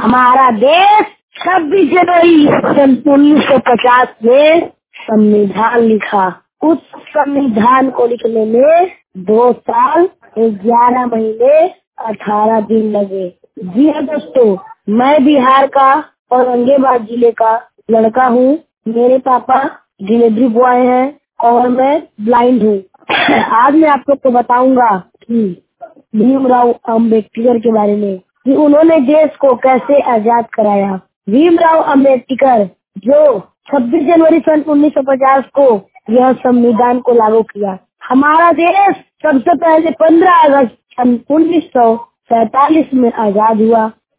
हमारा देश 26 जनवरी 1950 में संविधान लिखा। उस संविधान को लिखने में 2 साल 11 महीने 18 दिन लगे। जी हाँ दोस्तों, मैं बिहार का औरंगाबाद जिले का लड़का हूँ। मेरे पापा डिलीवरी बॉय हैं और मैं ब्लाइंड हूँ। आज मैं आप लोग को बताऊंगा कि भीमराव अम्बेडकर के बारे में, कि उन्होंने देश को कैसे आजाद कराया। भीमराव अम्बेडकर जो 26 जनवरी सन 1950 को यह संविधान को लागू किया। हमारा देश सबसे पहले 15 अगस्त सन 1947 में आजाद हुआ।